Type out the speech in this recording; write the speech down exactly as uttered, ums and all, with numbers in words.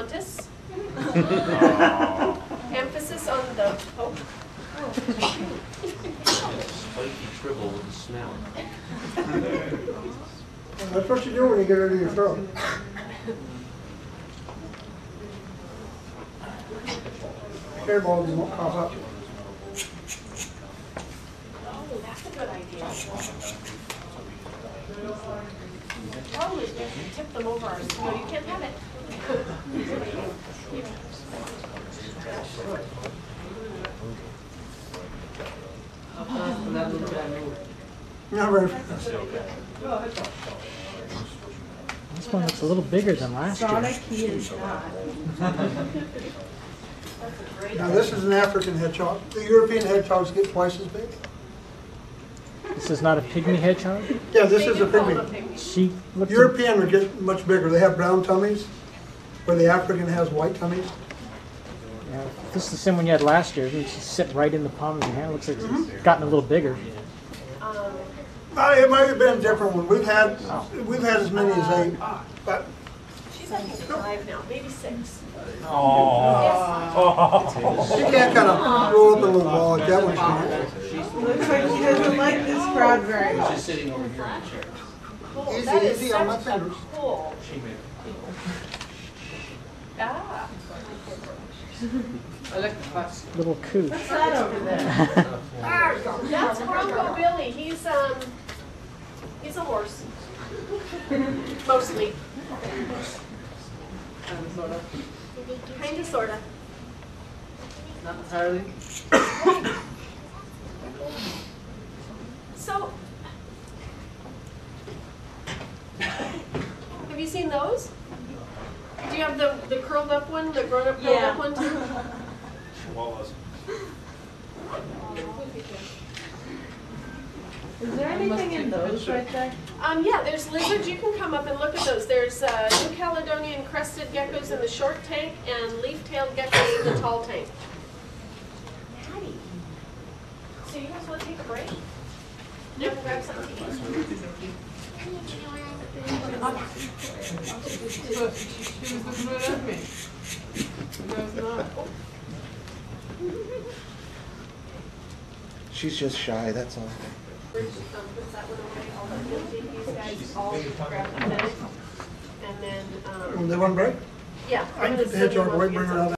Pocahontas. Emphasis on the, oh. Spiky tribble with the snout. That's what you do when you get under your throat. Hairballs won't pop up. Oh, that's a good idea. Problem is, we have to tip them over our, no, you can't have it. Not very fast. This one looks a little bigger than last year. Sonic, he is not. Now this is an African hedgehog. The European hedgehogs get twice as big. This is not a pygmy hedgehog? Yeah, this They is do a call them pygmy. She looks European would get much bigger. They have brown tummies, where the African has white tummies. Yeah, this is the same one you had last year. It's just sitting right in the palm of your hand. Looks like it's gotten a little bigger. Um, Uh, it might have been a different one. We've had we've had as many as eight, but she's I think five now, maybe six. you can't kind of roll up a little ball like that one. Can Looks like she doesn't like this crowd very much. She's sitting over here in the chair. Cool. Easy, That is easy on my such a fingers. cool. She made it. Ah. Little cooch. What's that over there? That's Bronco Billy. He's um he's a horse. Mostly. Kinda sorta. Not entirely. So have you seen those? Do you have the, the curled up one, the grown up curled Yeah. up one too? Chihuahuas. Is there anything in those right there? Um, yeah, there's lizards. You can come up and look at those. There's uh, New Caledonian crested geckos in the short tank and leaf-tailed geckos in the tall tank. Patty. So you guys want to take a break? Yeah, grab something to eat. She was looking right at me. No, it's not. She's just shy, that's all. Bruce, um, puts that one away. I'll let them take these guys all grab the minute. And then, um, They want to break? yeah. I can get the hedgehog away, bring her out